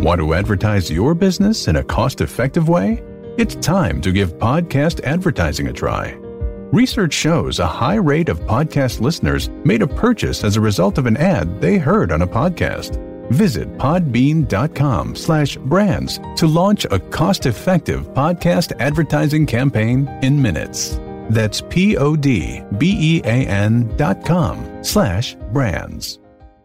Want to advertise your business in a cost-effective way? It's time to give podcast advertising a try. Research shows a high rate of podcast listeners made a purchase as a result of an ad they heard on a podcast. Visit podbean.com/brands to launch a cost-effective podcast advertising campaign in minutes. That's podbean.com/brands.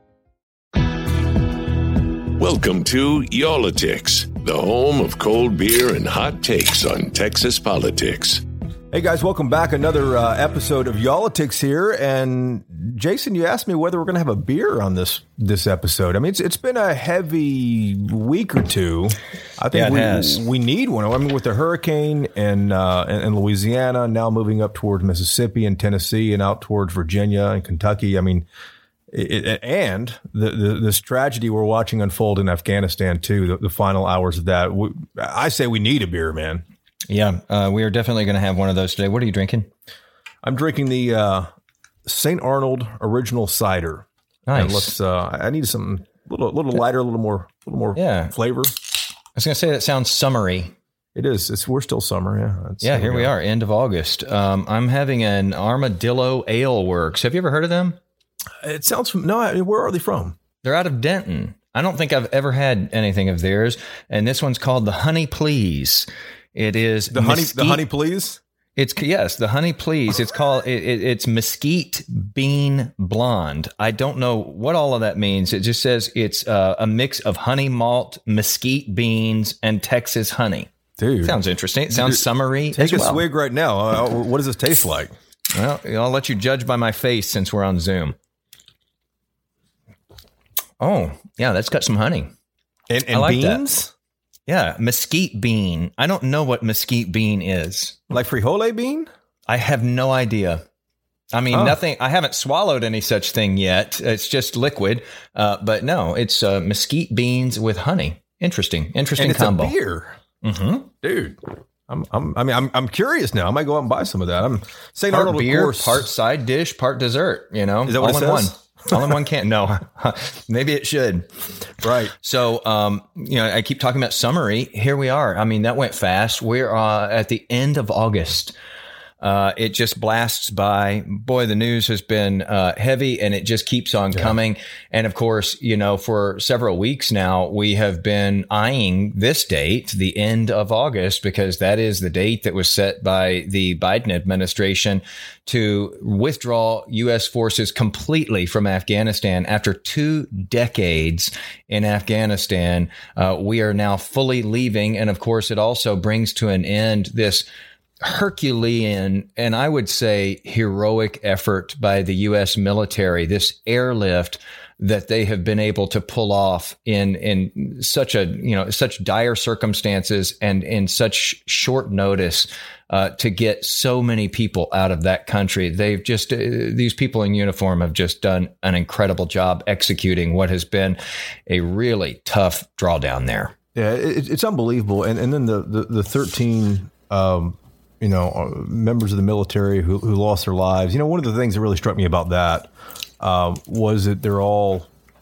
Welcome to Y'all-itics, the home of cold beer and hot takes on Texas politics. Hey guys, welcome back. Another episode of Y'all-itics here. And Jason, you asked me whether we're going to have a beer on this episode. I mean, it's been a heavy week or two. I think we need one. I mean, with the hurricane and Louisiana, now moving up towards Mississippi and Tennessee and out towards Virginia and Kentucky. I mean, and this tragedy we're watching unfold in Afghanistan too. The final hours of that. I say we need a beer, man. Yeah, we are definitely going to have one of those today. What are you drinking? I'm drinking the St. Arnold Original Cider. Nice. And I need something a little lighter, a little more flavor. I was going to say that sounds summery. It is. We're still summer. Yeah. Here we are, end of August. I'm having an Armadillo Ale Works. Have you ever heard of them? It sounds where are they from? They're out of Denton. I don't think I've ever had anything of theirs. And this one's called the Honey Please. It is the honey please. The Honey Please. It's called it's Mesquite Bean Blonde. I don't know what all of that means. It just says it's a mix of honey malt, mesquite beans, and Texas honey. Dude, sounds interesting. It sounds summery. Take a swig right now. What does this taste like? Well, I'll let you judge by my face since we're on Zoom. Oh, yeah, that's got some honey. And I like beans? That. Yeah, mesquite bean. I don't know what mesquite bean is. Like frijole bean? I have no idea. I mean, nothing. I haven't swallowed any such thing yet. It's just liquid. But no, it's mesquite beans with honey. Interesting and it's combo. A beer. Mm-hmm. Dude. I'm curious now. I might go out and buy some of that. I'm St. Arnold, beer, of course. Part side dish, part dessert. You know, is that what all it in says? One. All in one can. No, maybe it should. Right. So, I keep talking about summary. Here we are. I mean, that went fast. We're at the end of August. It just blasts by. Boy, the news has been heavy, and it just keeps on coming. And of course, for several weeks now, we have been eyeing this date, the end of August, because that is the date that was set by the Biden administration to withdraw U.S. forces completely from Afghanistan. After 2 decades in Afghanistan, we are now fully leaving. And of course, it also brings to an end this Herculean and I would say heroic effort by the U.S. military, this airlift that they have been able to pull off in such such dire circumstances and in such short notice to get so many people out of that country. They've just these people in uniform have just done an incredible job executing what has been a really tough drawdown there. Yeah, it's unbelievable. And then the 13 members of the military who lost their lives. One of the things that really struck me about that was that they were all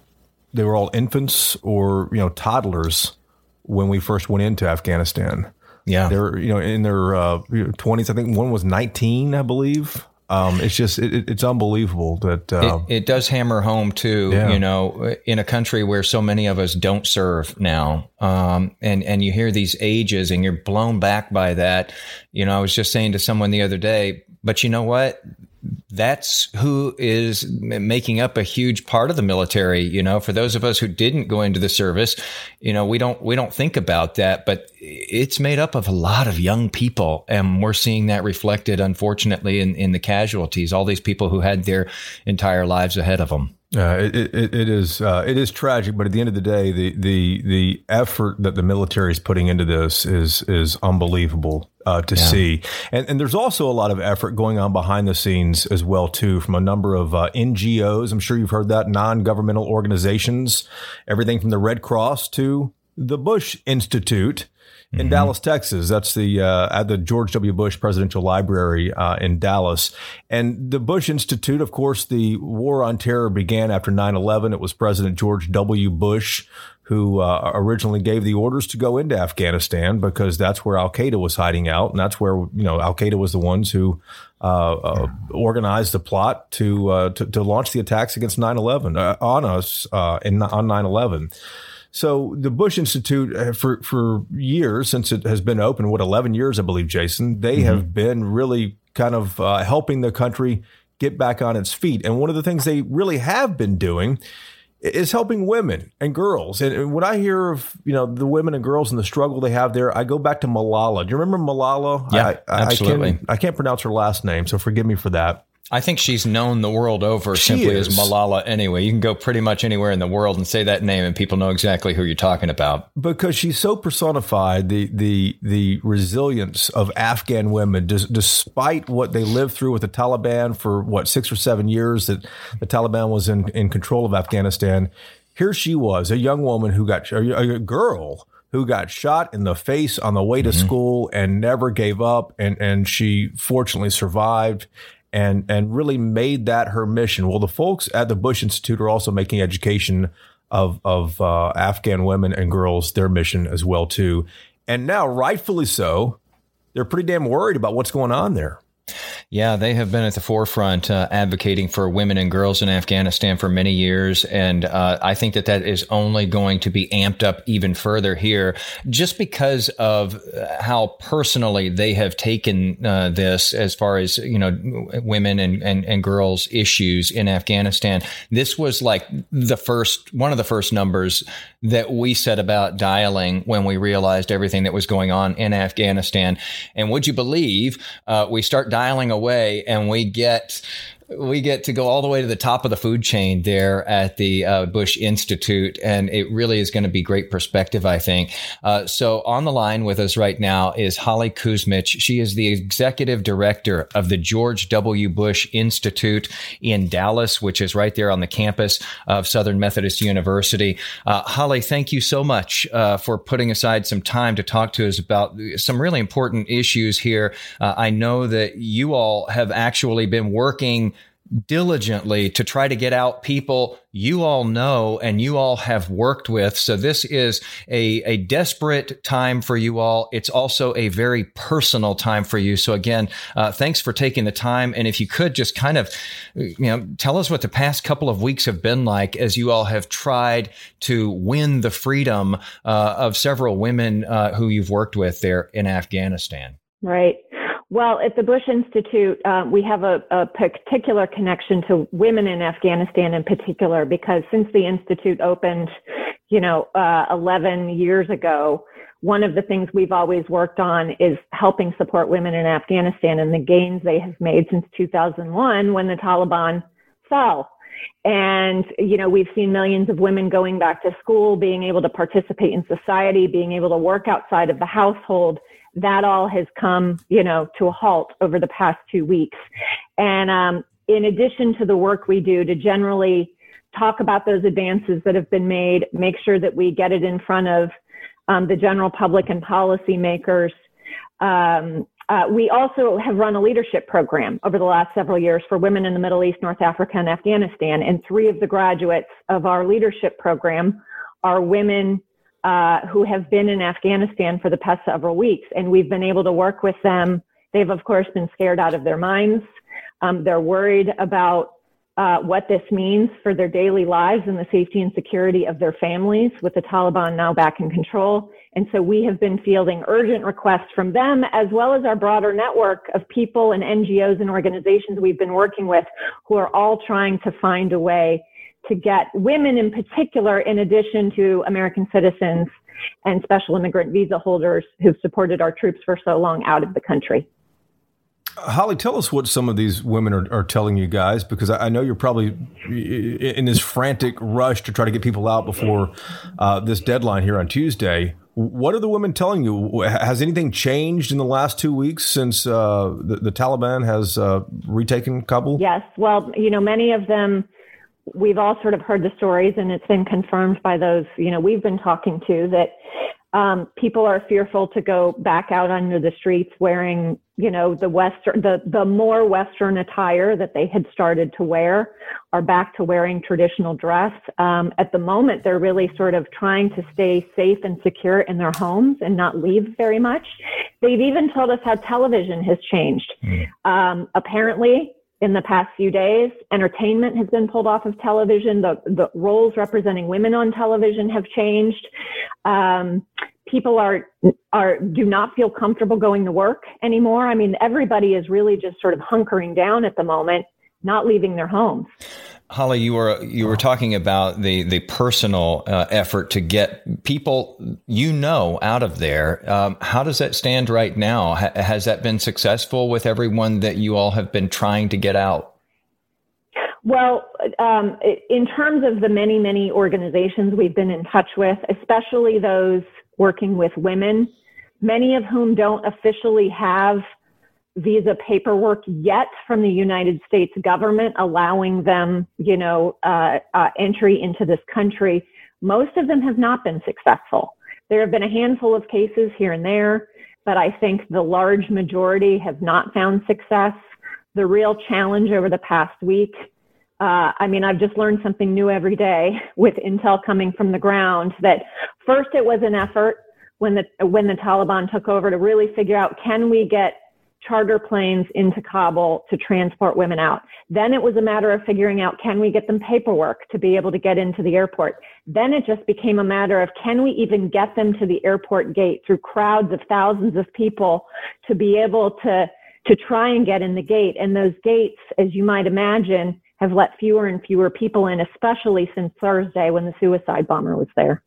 infants or toddlers when we first went into Afghanistan. Yeah, they're in their 20s. I think one was 19, I believe. It's just it's unbelievable that it does hammer home too. Yeah. In a country where so many of us don't serve now, and you hear these ages and you're blown back by that. I was just saying to someone the other day, but you know what? That's who is making up a huge part of the military. For those of us who didn't go into the service, we don't think about that, but it's made up of a lot of young people, and we're seeing that reflected, unfortunately, in the casualties. All these people who had their entire lives ahead of them. It is tragic, but at the end of the day, the effort that the military is putting into this is unbelievable to see. And there's also a lot of effort going on behind the scenes as well, too, from a number of NGOs. I'm sure you've heard that, non-governmental organizations, everything from the Red Cross to the Bush Institute in Dallas, Texas. That's at the George W. Bush Presidential Library in Dallas. And the Bush Institute, of course, the war on terror began after 9/11. It was President George W. Bush who originally gave the orders to go into Afghanistan, because that's where Al-Qaeda was hiding out. And that's where, Al-Qaeda was the ones who organized the plot to launch the attacks against 9/11 on us on 9/11. So the Bush Institute, for years, since it has been open, 11 years, I believe, Jason, they have been really kind of helping the country get back on its feet. And one of the things they really have been doing is helping women and girls. And when I hear of, the women and girls and the struggle they have there, I go back to Malala. Do you remember Malala? Yeah, absolutely. I can't pronounce her last name, so forgive me for that. I think she's known the world over simply as Malala anyway. You can go pretty much anywhere in the world and say that name and people know exactly who you're talking about. Because she's so personified the resilience of Afghan women, despite what they lived through with the Taliban for, 6 or 7 years that the Taliban was in control of Afghanistan. Here she was, a young woman a girl who got shot in the face on the way to school and never gave up. And she fortunately survived. And really made that her mission. Well, the folks at the Bush Institute are also making education of Afghan women and girls their mission as well, too. And now, rightfully so, they're pretty damn worried about what's going on there. Yeah, they have been at the forefront advocating for women and girls in Afghanistan for many years. And I think that is only going to be amped up even further here, just because of how personally they have taken this as far as, women and girls issues in Afghanistan. This was like one of the first numbers that we set about dialing when we realized everything that was going on in Afghanistan. And would you believe we start dialing away and we get to go all the way to the top of the food chain there at the Bush Institute. And it really is going to be great perspective, I think. So on the line with us right now is Holly Kuzmich. She is the executive director of the George W. Bush Institute in Dallas, which is right there on the campus of Southern Methodist University. Holly, thank you so much for putting aside some time to talk to us about some really important issues here. I know that you all have actually been working diligently to try to get out people you all know and you all have worked with. So this is a desperate time for you all. It's also a very personal time for you. So again, thanks for taking the time. And if you could just kind of, tell us what the past couple of weeks have been like as you all have tried to win the freedom of several women who you've worked with there in Afghanistan. Right. Well, at the Bush Institute, we have a particular connection to women in Afghanistan in particular, because since the Institute opened, 11 years ago, one of the things we've always worked on is helping support women in Afghanistan and the gains they have made since 2001 when the Taliban fell. And, we've seen millions of women going back to school, being able to participate in society, being able to work outside of the household. That all has come, to a halt over the past 2 weeks. And in addition to the work we do to generally talk about those advances that have been made, make sure that we get it in front of the general public and policymakers, we also have run a leadership program over the last several years for women in the Middle East, North Africa, and Afghanistan. And 3 of the graduates of our leadership program are women who have been in Afghanistan for the past several weeks. And we've been able to work with them. They've, of course, been scared out of their minds. They're worried about what this means for their daily lives and the safety and security of their families with the Taliban now back in control. And so we have been fielding urgent requests from them, as well as our broader network of people and NGOs and organizations we've been working with, who are all trying to find a way to get women in particular, in addition to American citizens and special immigrant visa holders who've supported our troops for so long, out of the country. Holly, tell us what some of these women are telling you guys, because I know you're probably in this frantic rush to try to get people out before this deadline here on Tuesday. What are the women telling you? Has anything changed in the last 2 weeks since the Taliban has retaken Kabul? Yes. Well, many of them, we've all sort of heard the stories, and it's been confirmed by those, we've been talking to, that People are fearful to go back out onto the streets wearing, the more Western attire that they had started to wear, are back to wearing traditional dress. At the moment, they're really sort of trying to stay safe and secure in their homes and not leave very much. They've even told us how television has changed. Apparently, in the past few days, entertainment has been pulled off of television. The roles representing women on television have changed. People do not feel comfortable going to work anymore. I mean, everybody is really just sort of hunkering down at the moment, not leaving their homes. Holly, you were talking about the personal effort to get people out of there. How does that stand right now? Has that been successful with everyone that you all have been trying to get out? Well, in terms of the many, many organizations we've been in touch with, especially those working with women, many of whom don't officially have visa paperwork yet from the United States government allowing them, entry into this country. Most of them have not been successful. There have been a handful of cases here and there, but I think the large majority have not found success. The real challenge over the past week, I've just learned something new every day with intel coming from the ground, that first it was an effort when the Taliban took over to really figure out, can we get charter planes into Kabul to transport women out? Then it was a matter of figuring out, can we get them paperwork to be able to get into the airport? Then it just became a matter of, can we even get them to the airport gate through crowds of thousands of people to be able to try and get in the gate? And those gates, as you might imagine, have let fewer and fewer people in, especially since Thursday when the suicide bomber was there.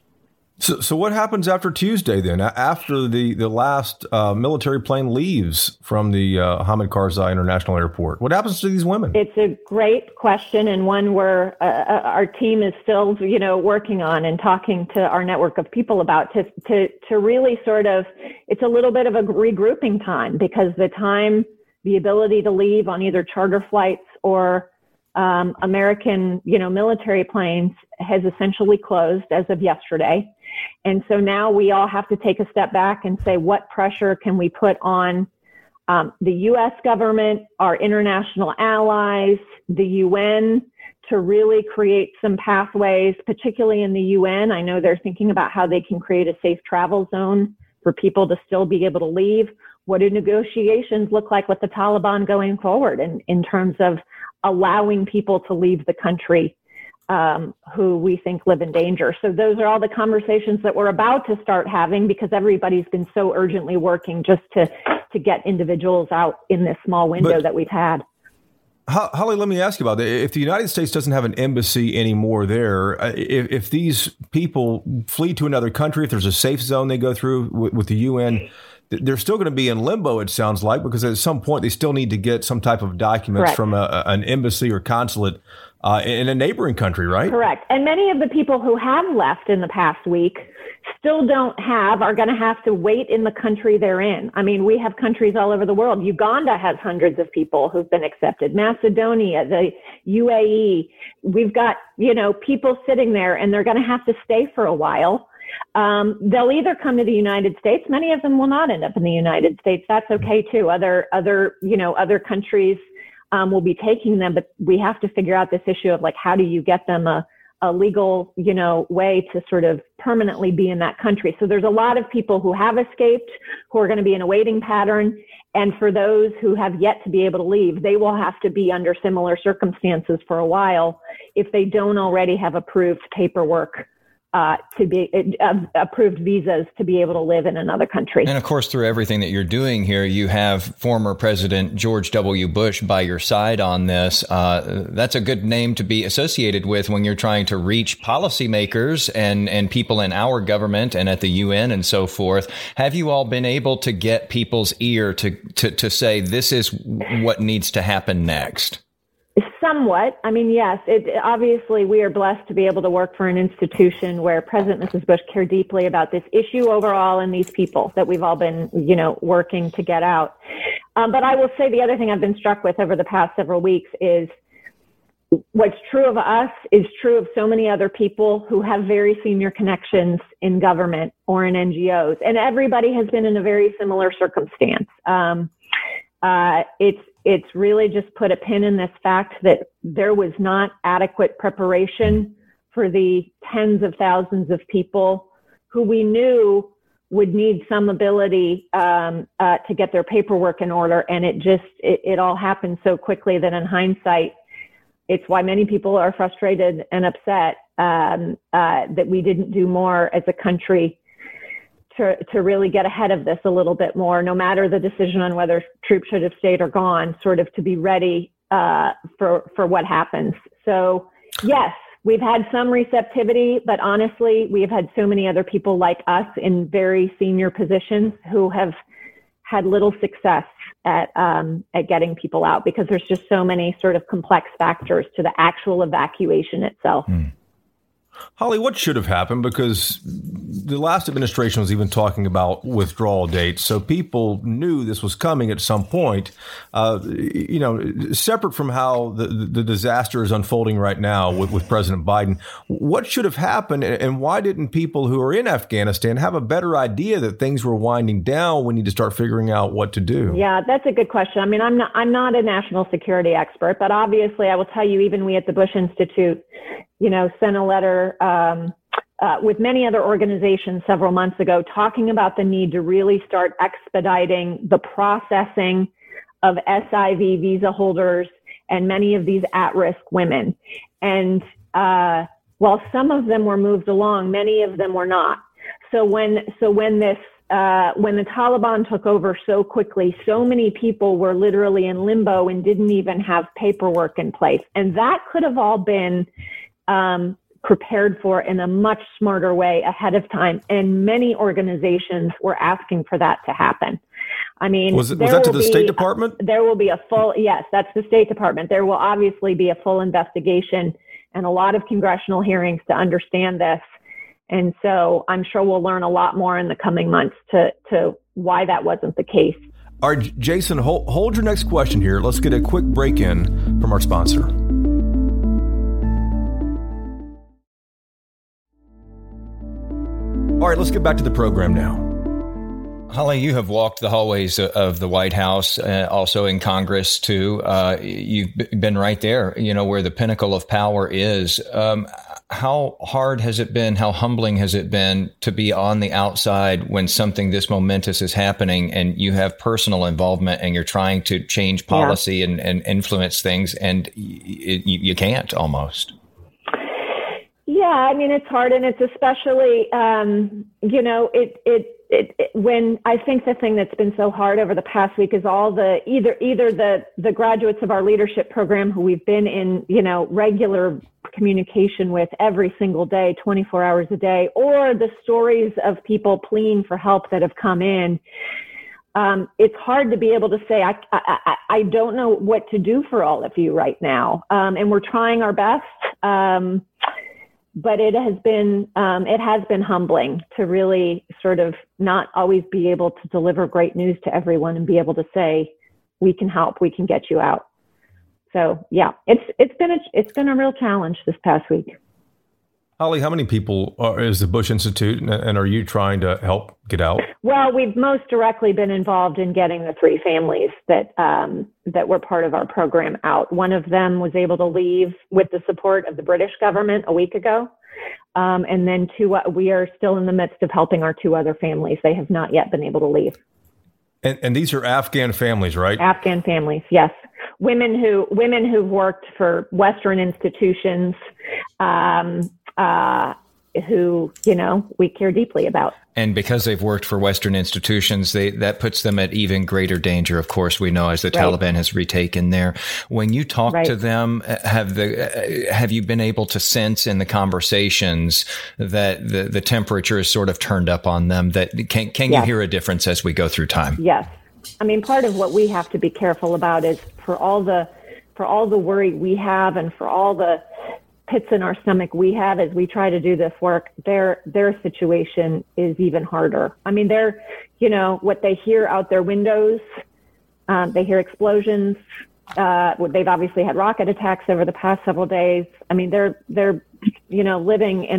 So what happens after Tuesday then? After the last military plane leaves from the Hamid Karzai International Airport, what happens to these women? It's a great question, and one where our team is still, working on and talking to our network of people about to really sort of, it's a little bit of a regrouping time, because the ability to leave on either charter flights or American, military planes has essentially closed as of yesterday. And so now we all have to take a step back and say, what pressure can we put on the U.S. government, our international allies, the UN, to really create some pathways, particularly in the UN. I know they're thinking about how they can create a safe travel zone for people to still be able to leave. What do negotiations look like with the Taliban going forward in terms of allowing people to leave the country who we think live in danger? So those are all the conversations that we're about to start having, because everybody's been so urgently working just to get individuals out in this small window that we've had. Holly, let me ask you about that. If the United States doesn't have an embassy anymore there, if these people flee to another country, if there's a safe zone they go through with the UN, they're still going to be in limbo, it sounds like, because at some point they still need to get some type of documents from an embassy or consulate in a neighboring country, right? Correct. And many of the people who have left in the past week still are going to have to wait in the country they're in. I mean, we have countries all over the world. Uganda has hundreds of people who've been accepted. Macedonia, the UAE, we've got, people sitting there, and they're going to have to stay for a while. They'll either come to the United States. Many of them will not end up in the United States. That's okay too. Other countries will be taking them, but we have to figure out this issue of how do you get them a legal, way to sort of permanently be in that country. So there's a lot of people who have escaped, who are going to be in a waiting pattern. And for those who have yet to be able to leave, they will have to be under similar circumstances for a while if they don't already have approved paperwork to be approved visas to be able to live in another country. And of course, through everything that you're doing here, you have former President George W. Bush by your side on this. That's a good name to be associated with when you're trying to reach policymakers and people in our government and at the UN and so forth. Have you all been able to get people's ear to say this is what needs to happen next? Somewhat. I mean, yes, obviously we are blessed to be able to work for an institution where President and Mrs. Bush care deeply about this issue overall and these people that we've all been, working to get out. But I will say the other thing I've been struck with over the past several weeks is what's true of us is true of so many other people who have very senior connections in government or in NGOs. And everybody has been in a very similar circumstance. It's really just put a pin in this fact that there was not adequate preparation for the tens of thousands of people who we knew would need some ability to get their paperwork in order. And it all happened so quickly that in hindsight, it's why many people are frustrated and upset that we didn't do more as a country to really get ahead of this a little bit more, no matter the decision on whether troops should have stayed or gone, sort of to be ready for what happens. So yes, we've had some receptivity, but honestly, we have had so many other people like us in very senior positions who have had little success at getting people out because there's just so many sort of complex factors to the actual evacuation itself. Holly, what should have happened? Because the last administration was even talking about withdrawal dates, so people knew this was coming at some point. Separate from how the disaster is unfolding right now with President Biden, what should have happened, and why didn't people who are in Afghanistan have a better idea that things were winding down? We need to start figuring out what to do. Yeah, that's a good question. I mean, I'm not a national security expert, but obviously, I will tell you, even we at the Bush Institute, sent a letter with many other organizations several months ago talking about the need to really start expediting the processing of SIV visa holders and many of these at-risk women. And while some of them were moved along, many of them were not. So when the Taliban took over so quickly, so many people were literally in limbo and didn't even have paperwork in place. And that could have all been prepared for in a much smarter way ahead of time. And many organizations were asking for that to happen. I mean, was that to the State Department? There will be yes, that's the State Department. There will obviously be a full investigation and a lot of congressional hearings to understand this. And so I'm sure we'll learn a lot more in the coming months to why that wasn't the case. All right, Jason, hold your next question here. Let's get a quick break in from our sponsor. All right, let's get back to the program now. Holly, you have walked the hallways of the White House, also in Congress, too. You've been right there, where the pinnacle of power is. How hard has it been? How humbling has it been to be on the outside when something this momentous is happening and you have personal involvement and you're trying to change policy and influence things and you can't almost? Yeah, I mean, it's hard, and it's especially, when I think the thing that's been so hard over the past week is all either the graduates of our leadership program who we've been in, regular communication with every single day, 24 hours a day, or the stories of people pleading for help that have come in. It's hard to be able to say, I don't know what to do for all of you right now. And we're trying our best. But it has been humbling to really sort of not always be able to deliver great news to everyone and be able to say, we can help, we can get you out. So yeah, it's been a real challenge this past week. Holly, how many people is the Bush Institute, and are you trying to help get out? Well, we've most directly been involved in getting the 3 families that were part of our program out. One of them was able to leave with the support of the British government a week ago. And then we are still in the midst of helping our 2 other families. They have not yet been able to leave. And these are Afghan families, right? Afghan families, yes. Women who've worked for Western institutions, who, we care deeply about. And because they've worked for Western institutions, that puts them at even greater danger, of course, we know, as the Taliban has retaken there. When you talk to them, have you been able to sense in the conversations that the temperature is sort of turned up on them? That can you hear a difference as we go through time? Yes. I mean, part of what we have to be careful about is for all the worry we have and for all the pits in our stomach we have as we try to do this work, their situation is even harder. I mean, they're, what they hear out their windows, they hear explosions, They've obviously had rocket attacks over the past several days. I mean, they're living in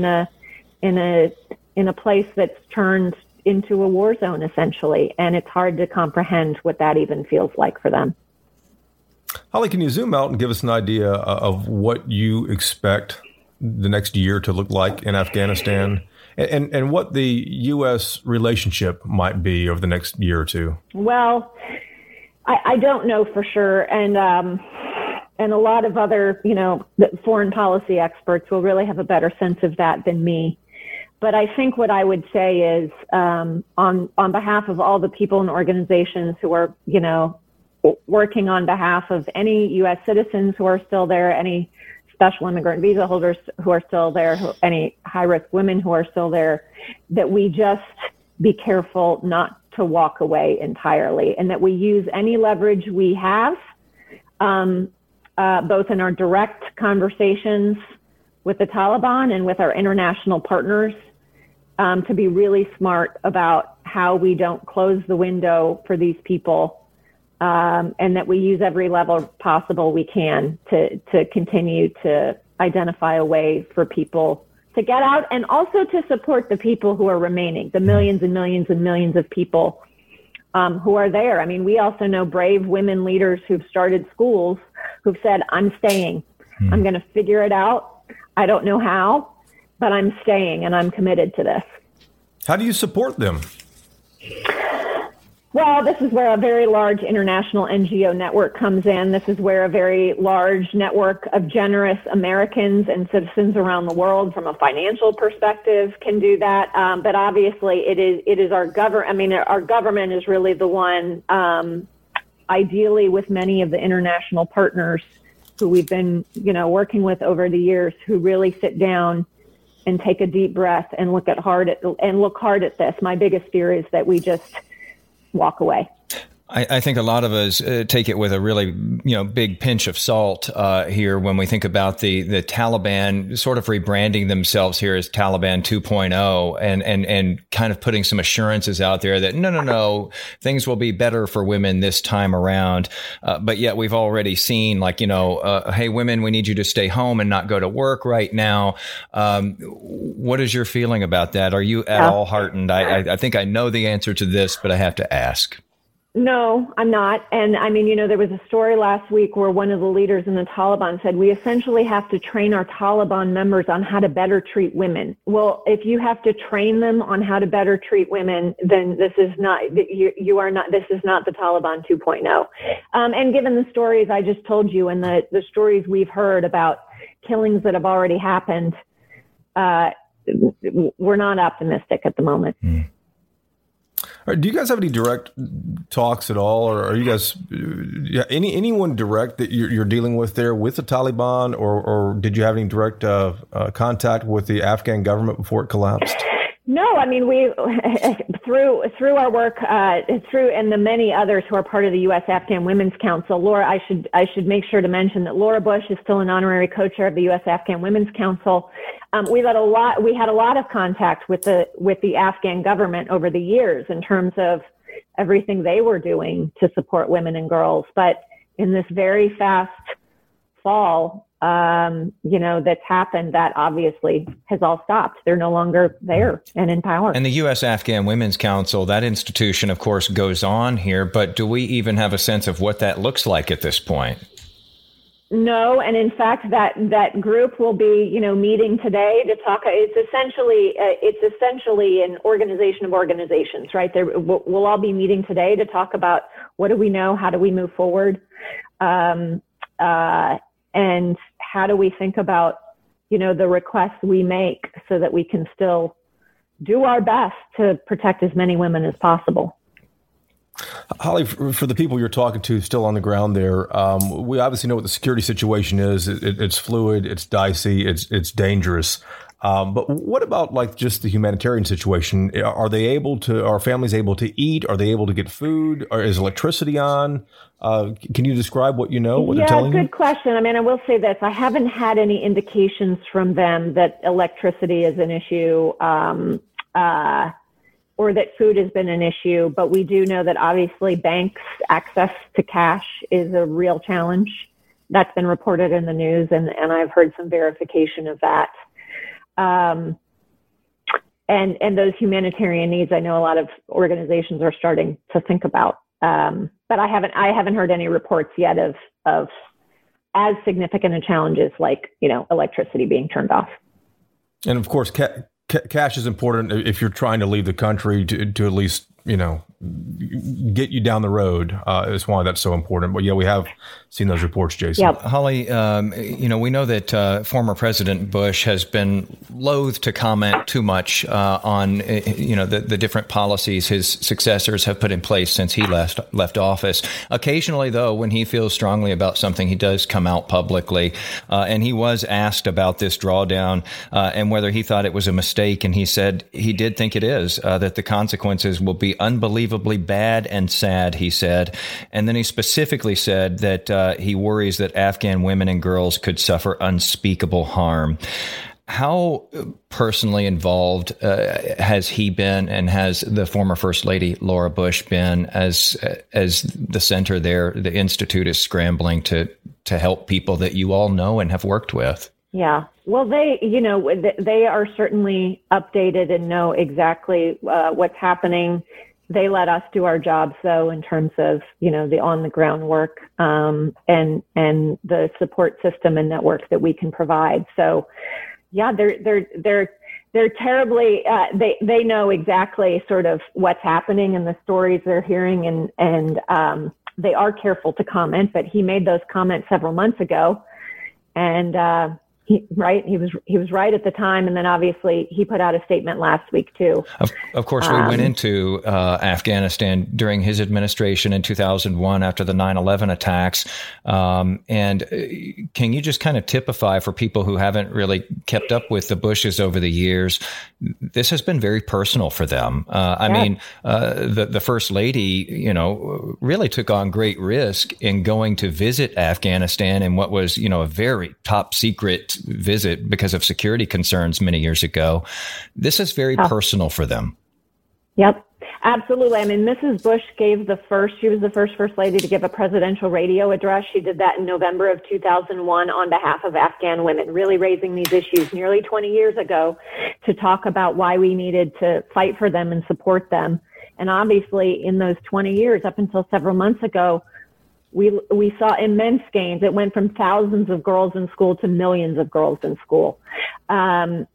a place that's turned into a war zone essentially, and it's hard to comprehend what that even feels like for them. Holly, can you zoom out and give us an idea of what you expect the next year to look like in Afghanistan, and what the U.S. relationship might be over the next year or two? Well, I don't know for sure, and a lot of other, foreign policy experts will really have a better sense of that than me. But I think what I would say is, on behalf of all the people and organizations who are, working on behalf of any U.S. citizens who are still there, any special immigrant visa holders who are still there, any high-risk women who are still there, that we just be careful not to walk away entirely, and that we use any leverage we have, both in our direct conversations with the Taliban and with our international partners, to be really smart about how we don't close the window for these people, and that we use every level possible we can to continue to identify a way for people to get out, and also to support the people who are remaining, the millions and millions and millions of people who are there. I mean, we also know brave women leaders who've started schools who've said, I'm staying. I'm going to figure it out. I don't know how, but I'm staying and I'm committed to this. How do you support them? Well, this is where a very large international NGO network comes in. This is where a very large network of generous Americans and citizens around the world from a financial perspective can do that. But obviously it is our government. I mean, our government is really the one, ideally with many of the international partners who we've been, working with over the years, who really sit down and take a deep breath and look hard at this. My biggest fear is that we just walk away. I think a lot of us take it with a really, big pinch of salt here when we think about the Taliban sort of rebranding themselves here as Taliban 2.0 and kind of putting some assurances out there that no, things will be better for women this time around. But yet we've already seen hey, women, we need you to stay home and not go to work right now. What is your feeling about that? Are you at all heartened? I think I know the answer to this, but I have to ask. No, I'm not. And I mean, there was a story last week where one of the leaders in the Taliban said, we essentially have to train our Taliban members on how to better treat women. Well, if you have to train them on how to better treat women, then this is not the Taliban 2.0. And given the stories I just told you and the stories we've heard about killings that have already happened, we're not optimistic at the moment. Do you guys have any direct talks at all, or are you guys anyone direct that you're dealing with there with the Taliban, or did you have any direct contact with the Afghan government before it collapsed? No, I mean, we through our work and the many others who are part of the U.S. Afghan Women's Council. Laura, I should make sure to mention that Laura Bush is still an honorary co-chair of the U.S. Afghan Women's Council. We had a lot of contact with the Afghan government over the years in terms of everything they were doing to support women and girls. But in this very fast fall, that's happened, that obviously has all stopped. They're no longer there and in power. And the U.S. Afghan Women's Council, that institution, of course, goes on here. But do we even have a sense of what that looks like at this point? No, and in fact, that group will be, meeting today to talk. It's essentially an organization of organizations, right? We'll all be meeting today to talk about what do we know, how do we move forward, and how do we think about, the requests we make so that we can still do our best to protect as many women as possible. Holly, for the people you're talking to still on the ground there, we obviously know what the security situation is. It's fluid, it's dicey, it's dangerous. But what about just the humanitarian situation? Are families able to eat? Are they able to get food? Or is electricity on? Can you describe what you know, what they're telling you? Yeah, good question. I mean, I will say this. I haven't had any indications from them that electricity is an issue. or that food has been an issue, but we do know that obviously banks' access to cash is a real challenge. That's been reported in the news, and I've heard some verification of that. And those humanitarian needs, I know a lot of organizations are starting to think about. But I haven't heard any reports yet of as significant a challenges like, electricity being turned off. And of course, cash is important if you're trying to leave the country to at least, get you down the road. Is why that's so important. But yeah, we have seen those reports, Jason. Yep. Holly, we know that former President Bush has been loath to comment too much on, the different policies his successors have put in place since he left office. Occasionally, though, when he feels strongly about something, he does come out publicly. And he was asked about this drawdown and whether he thought it was a mistake. And he said he did think it is, that the consequences will be unbelievably bad and sad, he said. And then he specifically said that he worries that Afghan women and girls could suffer unspeakable harm. How personally involved has he been, and has the former First Lady Laura Bush been, as the center there, the Institute is scrambling to help people that you all know and have worked with? Yeah. Well, they are certainly updated and know exactly what's happening. They let us do our jobs, though, in terms of, the on the ground work and the support system and network that we can provide. So, yeah, they're terribly. They know exactly sort of what's happening and the stories they're hearing, and they are careful to comment. But he made those comments several months ago, and. He was right at the time, and then obviously he put out a statement last week too. Of course, we went into Afghanistan during his administration in 2001 after the 9/11 attacks. And can you just kind of typify for people who haven't really kept up with the Bushes over the years? This has been very personal for them. I mean, the First Lady, really took on great risk in going to visit Afghanistan in what was, a very top secret visit because of security concerns many years ago. This is very personal for them. Yep, absolutely. I mean, Mrs. Bush she was the first lady to give a presidential radio address. She did that in November of 2001 on behalf of Afghan women, really raising these issues nearly 20 years ago to talk about why we needed to fight for them and support them. And obviously in those 20 years, up until several months ago, we saw immense gains. It went from thousands of girls in school to millions of girls in school. And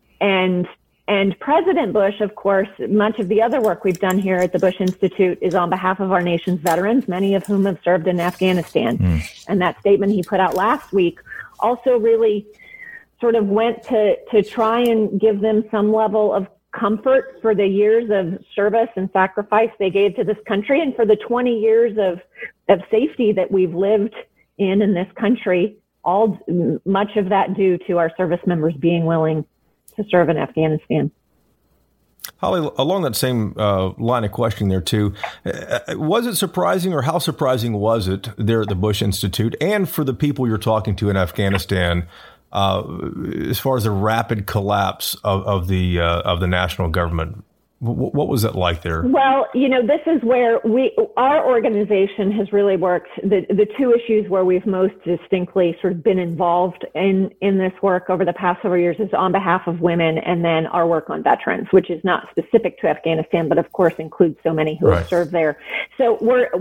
President Bush, of course, much of the other work we've done here at the Bush Institute is on behalf of our nation's veterans, many of whom have served in Afghanistan. And that statement he put out last week also really sort of went to try and give them some level of comfort for the years of service and sacrifice they gave to this country, and for the 20 years of safety that we've lived in this country, much of that due to our service members being willing to serve in Afghanistan. Holly, along that same line of questioning there too, was it surprising, or how surprising was it there at the Bush Institute and for the people you're talking to in Afghanistan, as far as the rapid collapse of the national government? What was it like there? Well, this is where our organization has really worked. The two issues where we've most distinctly sort of been involved in this work over the past several years is on behalf of women, and then our work on veterans, which is not specific to Afghanistan, but of course includes so many who have served there. So we're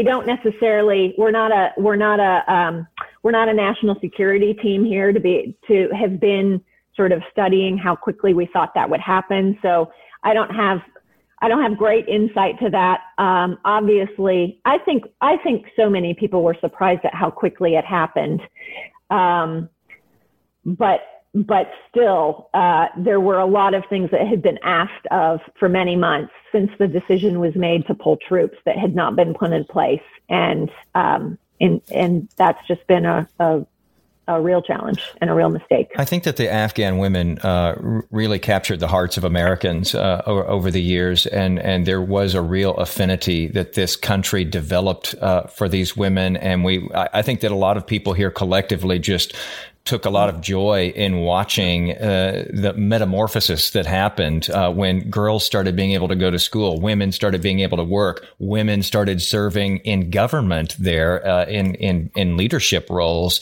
not a national security team here to have been sort of studying how quickly we thought that would happen. So I don't have great insight to that. Obviously, I think so many people were surprised at how quickly it happened. But still, there were a lot of things that had been asked of for many months since the decision was made to pull troops that had not been put in place. And that's just been a real challenge and a real mistake. I think that the Afghan women really captured the hearts of Americans over the years, and there was a real affinity that this country developed for these women. And I think that a lot of people here collectively just took a lot of joy in watching the metamorphosis that happened when girls started being able to go to school, women started being able to work, women started serving in government there in leadership roles.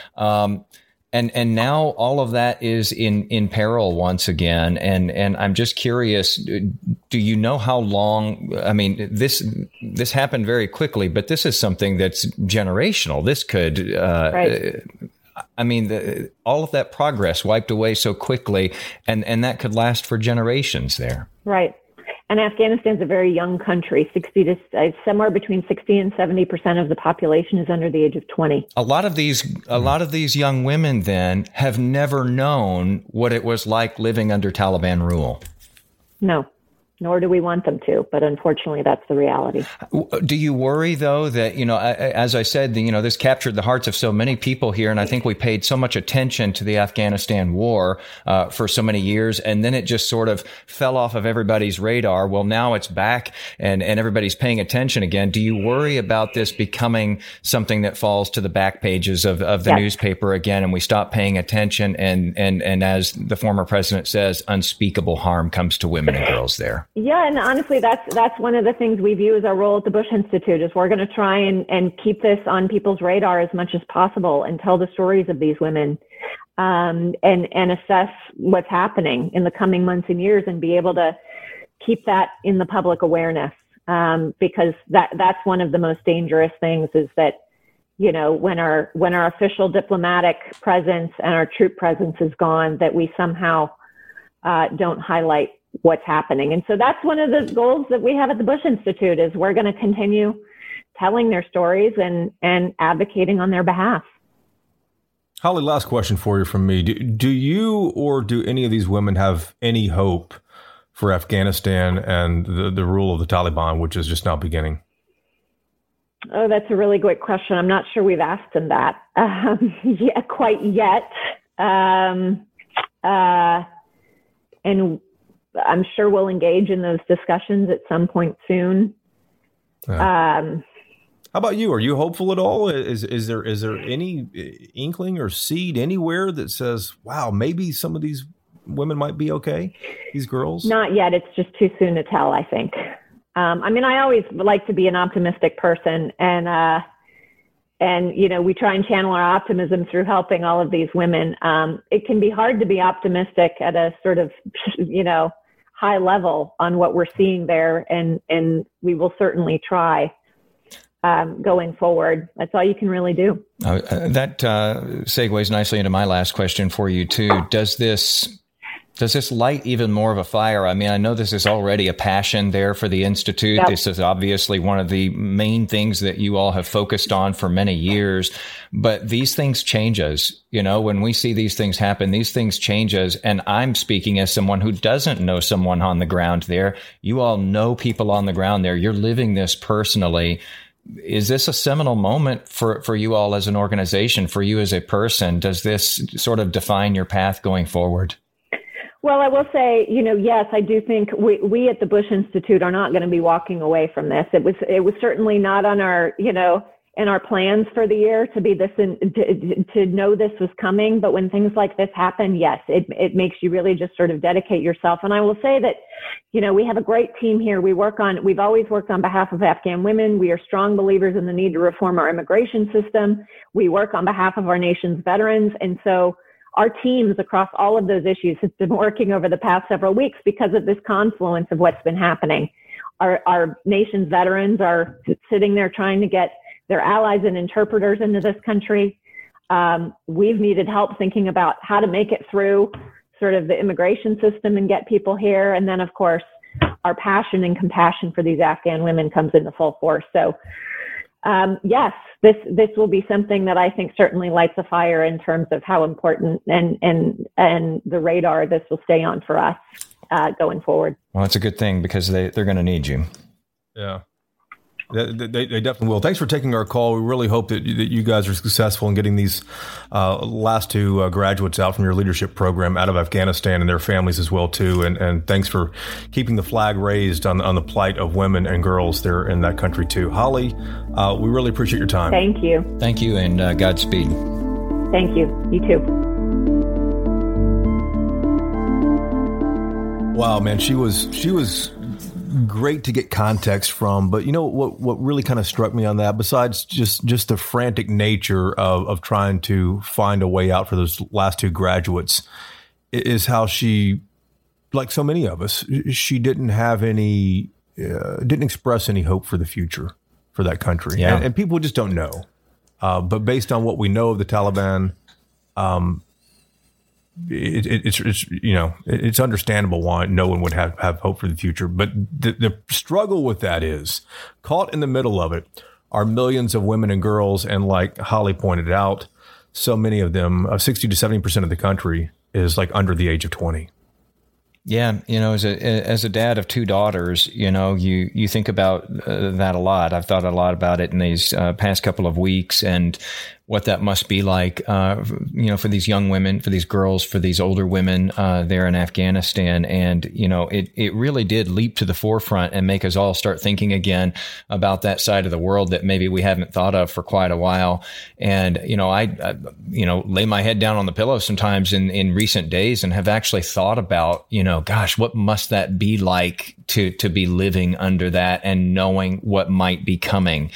And now all of that is in peril once again. And I'm just curious, do you know how long? I mean, this happened very quickly, but this is something that's generational. This could, right. I mean, all of that progress wiped away so quickly, and that could last for generations there. Right. And Afghanistan's a very young country. Somewhere between 60 and 70% of the population is under the age of 20. A lot of these young women then have never known what it was like living under Taliban rule. No. Nor do we want them to, but unfortunately, that's the reality. Do you worry, though, that, as I said, this captured the hearts of so many people here, and I think we paid so much attention to the Afghanistan war for so many years, and then it just sort of fell off of everybody's radar. Well, now it's back, and everybody's paying attention again. Do you worry about this becoming something that falls to the back pages of the Yes. newspaper again, and we stop paying attention, and as the former president says, unspeakable harm comes to women and girls there? Yeah, and honestly, that's one of the things we view as our role at the Bush Institute is we're going to try and keep this on people's radar as much as possible and tell the stories of these women and assess what's happening in the coming months and years and be able to keep that in the public awareness because that's one of the most dangerous things is that, when our official diplomatic presence and our troop presence is gone, that we somehow don't highlight what's happening. And so that's one of the goals that we have at the Bush Institute is we're going to continue telling their stories and advocating on their behalf. Holly, last question for you from me. Do you or do any of these women have any hope for Afghanistan and the rule of the Taliban, which is just now beginning? Oh, that's a really great question. I'm not sure we've asked them that quite yet. And I'm sure we'll engage in those discussions at some point soon. How about you? Are you hopeful at all? Is there any inkling or seed anywhere that says, wow, maybe some of these women might be okay, these girls? Not yet. It's just too soon to tell, I think. I always like to be an optimistic person and we try and channel our optimism through helping all of these women. It can be hard to be optimistic at a sort of, high level on what we're seeing there. And we will certainly try going forward. That's all you can really do. That segues nicely into my last question for you too. Does this light even more of a fire? I mean, I know this is already a passion there for the Institute. Yep. This is obviously one of the main things that you all have focused on for many years. But these things change us. When we see these things happen, these things change us. And I'm speaking as someone who doesn't know someone on the ground there. You all know people on the ground there. You're living this personally. Is this a seminal moment for you all as an organization, for you as a person? Does this sort of define your path going forward? Well, I will say, yes, I do think we at the Bush Institute are not going to be walking away from this. It was certainly not on our, in our plans for the year to be this, to know this was coming. But when things like this happen, yes, it makes you really just sort of dedicate yourself. And I will say that, we have a great team here. We've always worked on behalf of Afghan women. We are strong believers in the need to reform our immigration system. We work on behalf of our nation's veterans. And so our teams across all of those issues have been working over the past several weeks because of this confluence of what's been happening. Our nation's veterans are sitting there trying to get their allies and interpreters into this country. We've needed help thinking about how to make it through sort of the immigration system and get people here. And then, of course, our passion and compassion for these Afghan women comes into full force. So, yes, this will be something that I think certainly lights a fire in terms of how important and the radar this will stay on for us going forward. Well, it's a good thing because they're going to need you. Yeah. They definitely will. Thanks for taking our call. We really hope that you guys are successful in getting these last two graduates out from your leadership program out of Afghanistan and their families as well too. And thanks for keeping the flag raised on the plight of women and girls there in that country too. Holly, we really appreciate your time. Thank you. Thank you, and Godspeed. Thank you. You too. Wow, man, she was great to get context from. But you know what really kind of struck me on that, besides just the frantic nature of trying to find a way out for those last two graduates, is how she, like so many of us, she didn't have any, didn't express any hope for the future for that country. Yeah. And people just don't know. But based on what we know of the Taliban, it's understandable why no one would have hope for the future. But the struggle with that is, caught in the middle of it are millions of women and girls. And like Holly pointed out, so many of them, 60 to 70% of the country is like under the age of 20. Yeah, as a dad of two daughters, you think about that a lot. I've thought a lot about it in these past couple of weeks, and what that must be like, for these young women, for these girls, for these older women there in Afghanistan. And, it really did leap to the forefront and make us all start thinking again about that side of the world that maybe we haven't thought of for quite a while. And, I lay my head down on the pillow sometimes in recent days and have actually thought about, gosh, what must that be like to be living under that and knowing what might be coming?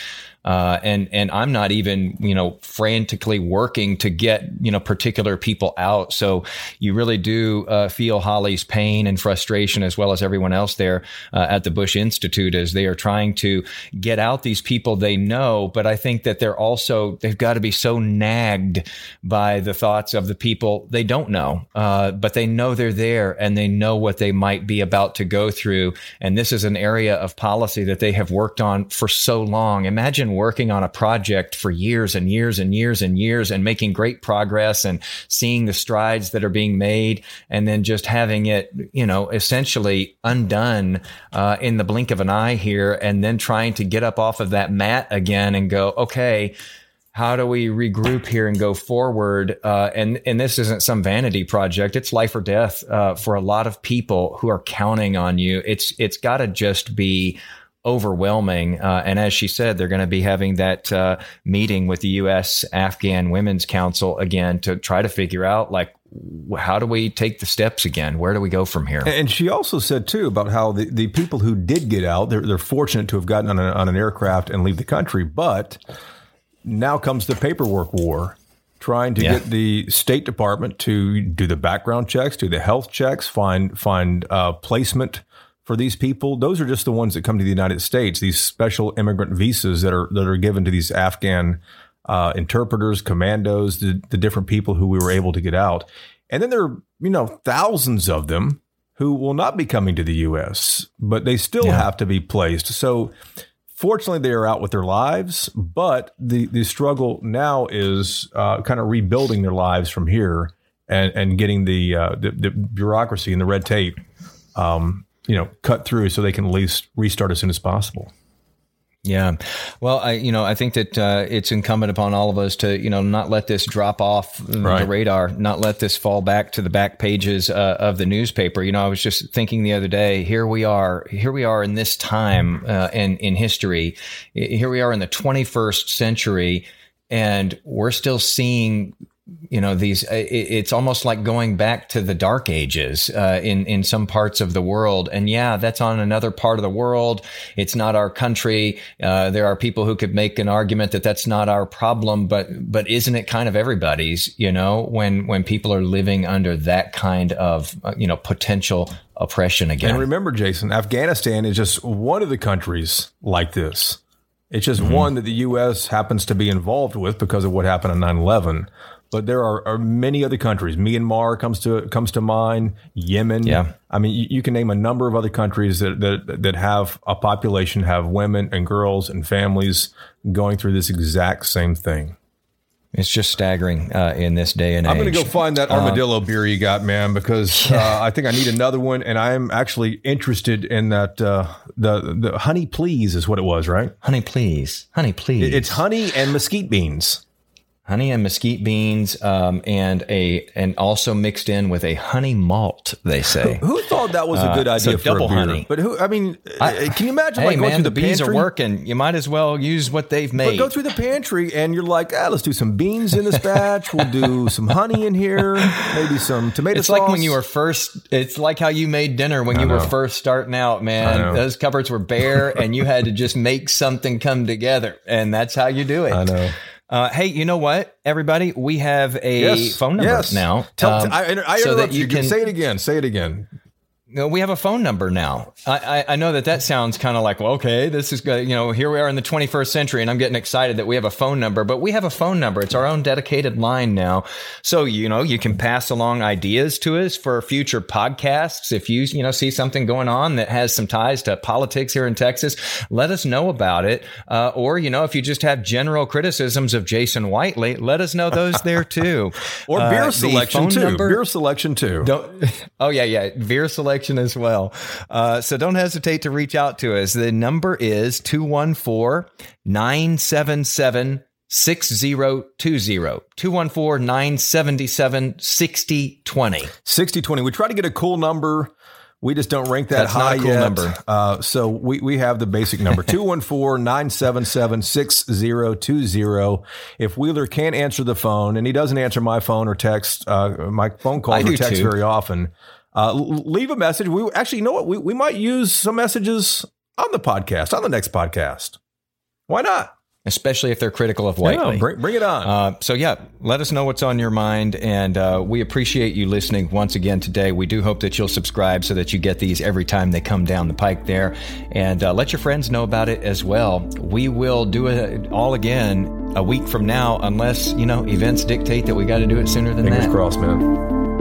And I'm not even, frantically working to get, particular people out. So you really do feel Holly's pain and frustration, as well as everyone else there at the Bush Institute, as they are trying to get out these people they know. But I think that they've got to be so nagged by the thoughts of the people they don't know. But they know they're there and they know what they might be about to go through. And this is an area of policy that they have worked on for so long. Imagine working on a project for years and years and years and years and making great progress and seeing the strides that are being made, and then just having it, essentially undone in the blink of an eye here, and then trying to get up off of that mat again and go, okay, how do we regroup here and go forward? And this isn't some vanity project. It's life or death for a lot of people who are counting on you. It's got to just be overwhelming. And as she said, they're going to be having that meeting with the U.S. Afghan Women's Council again to try to figure out, like, how do we take the steps again? Where do we go from here? And she also said, too, about how the people who did get out, they're fortunate to have gotten on an aircraft and leave the country. But now comes the paperwork war, trying to get the State Department to do the background checks, do the health checks, find placement for these people. Those are just the ones that come to the United States, these special immigrant visas that are given to these Afghan interpreters, commandos, the different people who we were able to get out. And then there are, thousands of them who will not be coming to the U.S., but they still have to be placed. So fortunately, they are out with their lives, but the struggle now is kind of rebuilding their lives from here and getting the bureaucracy and the red tape cut through so they can at least restart as soon as possible. Yeah. Well, I think that it's incumbent upon all of us to, not let this drop off the radar, not let this fall back to the back pages of the newspaper. I was just thinking the other day, here we are in this time in history. Here we are in the 21st century, and we're still seeing these, it's almost like going back to the dark ages in some parts of the world. And that's on another part of the world. It's not our country. There are people who could make an argument that that's not our problem, but isn't it kind of everybody's, when people are living under that kind of, potential oppression again. And remember, Jason, Afghanistan is just one of the countries like this. It's just one that the U.S. happens to be involved with because of what happened on 9/11. But there are many other countries. Myanmar comes to mind. Yemen. Yeah. I mean, you can name a number of other countries that have a population, have women and girls and families going through this exact same thing. It's just staggering in this day and age. I'm going to go find that armadillo beer you got, man, because I think I need another one, and I am actually interested in that. The Honey Please is what it was, right? Honey Please. Honey Please. It's honey and mesquite beans. Honey and mesquite beans, and also mixed in with a honey malt. They say. Who thought that was a good idea for double a beer? honey? But can you imagine? Hey, going through the bees pantry? are working. You might as well use what they've made. But go through the pantry and you're like, let's do some beans in this batch. We'll do some honey in here, maybe some tomato sauce. It's like when you were first. It's like how you made dinner when you were first starting out, man. Those cupboards were bare, and you had to just make something come together, and that's how you do it. I know. Hey, you know what, everybody? We have a phone number now. I interrupt you. Say it again. Say it again. We have a phone number now. I know that sounds kind of like, well, okay, this is good. Here we are in the 21st century, and I'm getting excited that we have a phone number. But we have a phone number. It's our own dedicated line now. So, you can pass along ideas to us for future podcasts. If you see something going on that has some ties to politics here in Texas, let us know about it. Or, if you just have general criticisms of Jason Whiteley, let us know those there too. Or beer selection too. Beer selection too. Beer selection as well. So don't hesitate to reach out to us. The number is 214-977-6020. 214-977-6020. 6020. We try to get a cool number. We just don't rank that high not a cool yet. Number. So we have the basic number, 214-977-6020. If Wheeler can't answer the phone, and he doesn't answer my phone or text, my phone calls or text very often, leave a message. We actually, you know what? We might use some messages on the podcast, on the next podcast. Why not? Especially if they're critical of Whiteley. Yeah, bring it on. Let us know what's on your mind. And we appreciate you listening once again today. We do hope that you'll subscribe so that you get these every time they come down the pike there. And let your friends know about it as well. We will do it all again a week from now, unless, events dictate that we got to do it sooner than that. Fingers crossed, man.